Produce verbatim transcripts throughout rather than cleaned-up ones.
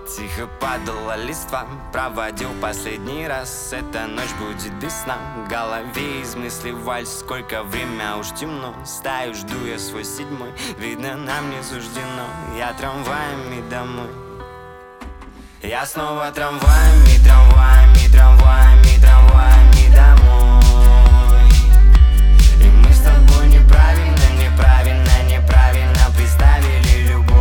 Тихо падала листва, проводил последний раз. Эта ночь будет без сна, в голове из мыслей вальс. Сколько время, уж темно, стою, жду я свой седьмой. Видно, нам не суждено, я трамваями домой. Я снова трамваями, трамваями, трамваями, трамваями домой. И мы с тобой неправильно, неправильно, неправильно представили любовь.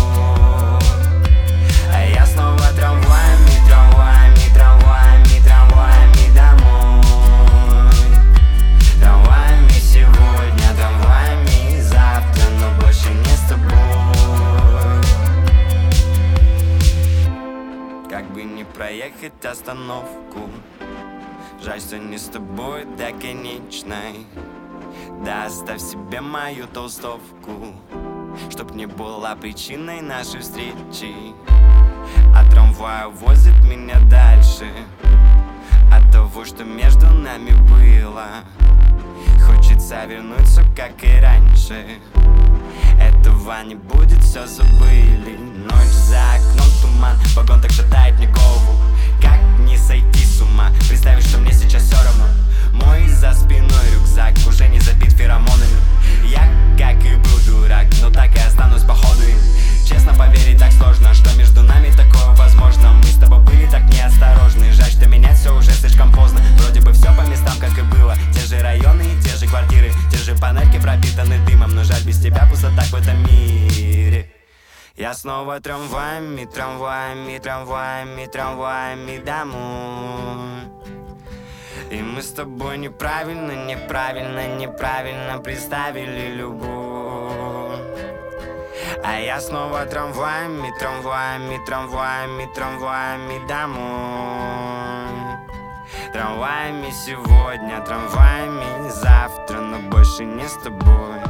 А я снова трамваями, трамваями, трамваями, трамваями домой. Трамваями сегодня, трамваями завтра, но больше не с тобой. Как бы не проехать остановку, жаль, что не с тобой до конечной. Да оставь себе мою толстовку, чтоб не была причиной нашей встречи. А трамвай возит меня дальше от того, что между нами было. Хочется вернуться, как и раньше. Этого не будет, все забыли. Ночь за окном, туман, вагон так шатает мне голову. Как не сойти с ума, представить, что мне сейчас все равно. Мой за спиной рюкзак уже не забит феромонами. Я, как и был дурак, но так и останусь походу им. Честно поверить так сложно, что между нами такое возможно. Мы с тобой были так неосторожны, жаль, что менять все уже слишком поздно. Вроде бы все по местам, как и было. Те же районы и те же квартиры, те же панельки пропитаны дымом. Но жаль, без тебя пустота в этом мире. Я снова трамваями, трамваями, трамваями, трамваями домой. И мы с тобой неправильно, неправильно, неправильно представили любовь. А я снова трамваями, трамваями, трамваями, трамваями домой. Трамваями сегодня, трамваями завтра, но больше не с тобой.